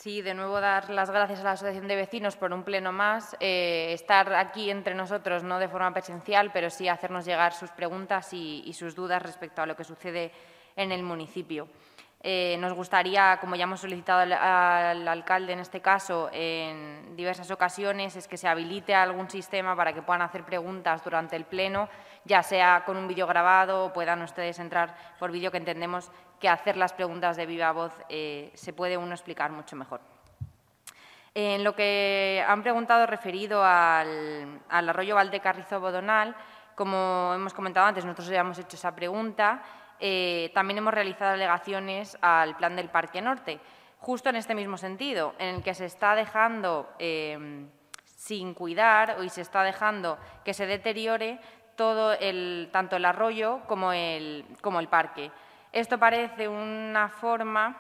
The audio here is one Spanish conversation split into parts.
Sí, de nuevo dar las gracias a la Asociación de Vecinos por un pleno más, estar aquí entre nosotros, no de forma presencial, pero sí hacernos llegar sus preguntas y sus dudas respecto a lo que sucede en el municipio. Nos gustaría, como ya hemos solicitado al alcalde en este caso en diversas ocasiones, es que se habilite algún sistema para que puedan hacer preguntas durante el pleno, ya sea con un vídeo grabado o puedan ustedes entrar por vídeo, que entendemos que hacer las preguntas de viva voz se puede uno explicar mucho mejor. En lo que han preguntado referido al arroyo Valdecarrizo-Bodonal, como hemos comentado antes, nosotros ya hemos hecho esa pregunta. También hemos realizado alegaciones al plan del Parque Norte, justo en este mismo sentido, en el que se está dejando sin cuidar y se está dejando que se deteriore todo tanto el arroyo como el parque. Esto parece una forma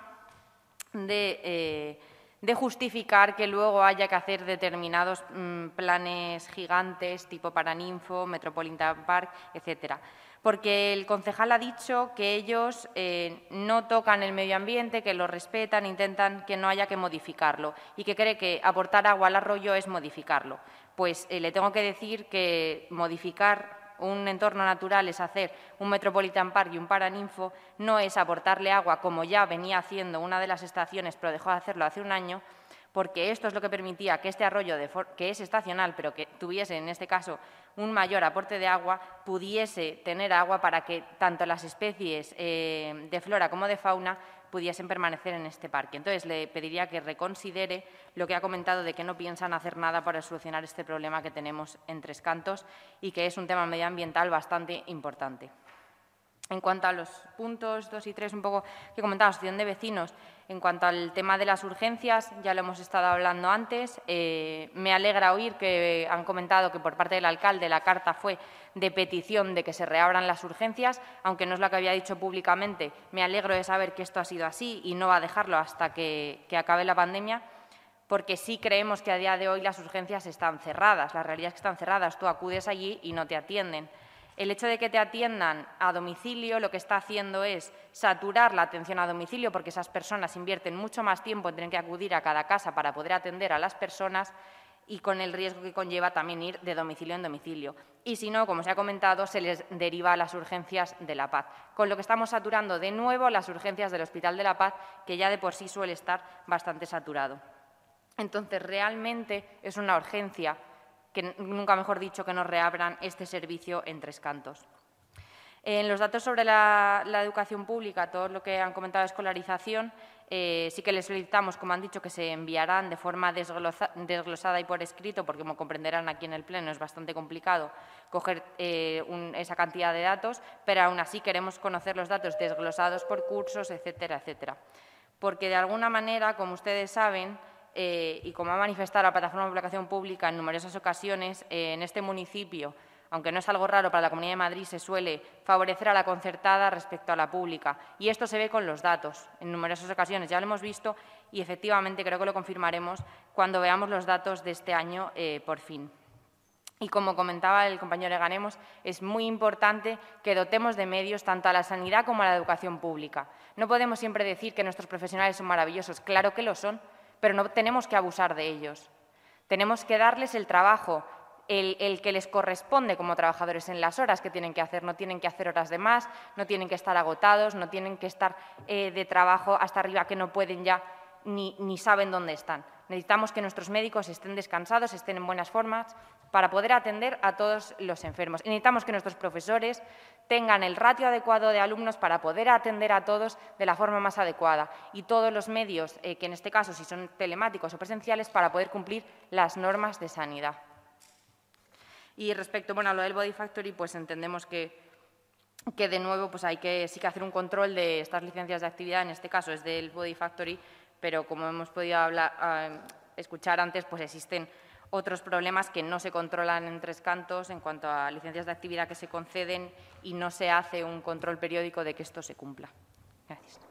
de justificar que luego haya que hacer determinados planes gigantes tipo Paraninfo, Metropolitan Park, etcétera. Porque el concejal ha dicho que ellos no tocan el medio ambiente, que lo respetan, intentan que no haya que modificarlo y que cree que aportar agua al arroyo es modificarlo. Pues le tengo que decir que modificar un entorno natural es hacer un Metropolitan Park y un Paraninfo, no es aportarle agua como ya venía haciendo una de las estaciones, pero dejó de hacerlo hace un año, porque esto es lo que permitía que este arroyo, que es estacional, pero que tuviese en este caso un mayor aporte de agua, pudiese tener agua para que tanto las especies de flora como de fauna pudiesen permanecer en este parque. Entonces, le pediría que reconsidere lo que ha comentado de que no piensan hacer nada para solucionar este problema que tenemos en Tres Cantos y que es un tema medioambiental bastante importante. En cuanto a los puntos 2 y 3, un poco que comentaba la Asociación de Vecinos, en cuanto al tema de las urgencias, ya lo hemos estado hablando antes. Me alegra oír que han comentado que por parte del alcalde la carta fue de petición de que se reabran las urgencias, aunque no es lo que había dicho públicamente. Me alegro de saber que esto ha sido así y no va a dejarlo hasta que acabe la pandemia, porque sí creemos que a día de hoy las urgencias están cerradas. La realidad es que están cerradas. Tú acudes allí y no te atienden. El hecho de que te atiendan a domicilio lo que está haciendo es saturar la atención a domicilio, porque esas personas invierten mucho más tiempo en tener que acudir a cada casa para poder atender a las personas y con el riesgo que conlleva también ir de domicilio en domicilio. Y si no, como se ha comentado, se les deriva a las urgencias de La Paz, con lo que estamos saturando de nuevo las urgencias del Hospital de La Paz, que ya de por sí suele estar bastante saturado. Entonces, realmente es una urgencia, que nunca mejor dicho, que nos reabran este servicio en Tres Cantos. En los datos sobre la educación pública, todo lo que han comentado de escolarización, sí que les solicitamos, como han dicho, que se enviarán de forma desglosada y por escrito, porque como comprenderán aquí en el Pleno es bastante complicado coger esa cantidad de datos, pero aún así queremos conocer los datos desglosados por cursos, etcétera, etcétera. Porque de alguna manera, como ustedes saben, y como ha manifestado la Plataforma de Educación Pública en numerosas ocasiones, en este municipio, aunque no es algo raro para la Comunidad de Madrid, se suele favorecer a la concertada respecto a la pública. Y esto se ve con los datos. En numerosas ocasiones ya lo hemos visto y, efectivamente, creo que lo confirmaremos cuando veamos los datos de este año por fin. Y como comentaba el compañero Eganemos, es muy importante que dotemos de medios tanto a la sanidad como a la educación pública. No podemos siempre decir que nuestros profesionales son maravillosos. Claro que lo son, pero no tenemos que abusar de ellos. Tenemos que darles el trabajo, el que les corresponde como trabajadores en las horas que tienen que hacer. No tienen que hacer horas de más, no tienen que estar agotados, no tienen que estar de trabajo hasta arriba que no pueden ya ni saben dónde están. Necesitamos que nuestros médicos estén descansados, estén en buenas formas para poder atender a todos los enfermos. Y necesitamos que nuestros profesores tengan el ratio adecuado de alumnos para poder atender a todos de la forma más adecuada y todos los medios, que en este caso si son telemáticos o presenciales, para poder cumplir las normas de sanidad. Y respecto a lo del Body Factory, pues entendemos que de nuevo pues hay que sí que hacer un control de estas licencias de actividad, en este caso es del Body Factory, pero como hemos podido escuchar antes, pues existen otros problemas que no se controlan en Tres Cantos en cuanto a licencias de actividad que se conceden y no se hace un control periódico de que esto se cumpla. Gracias.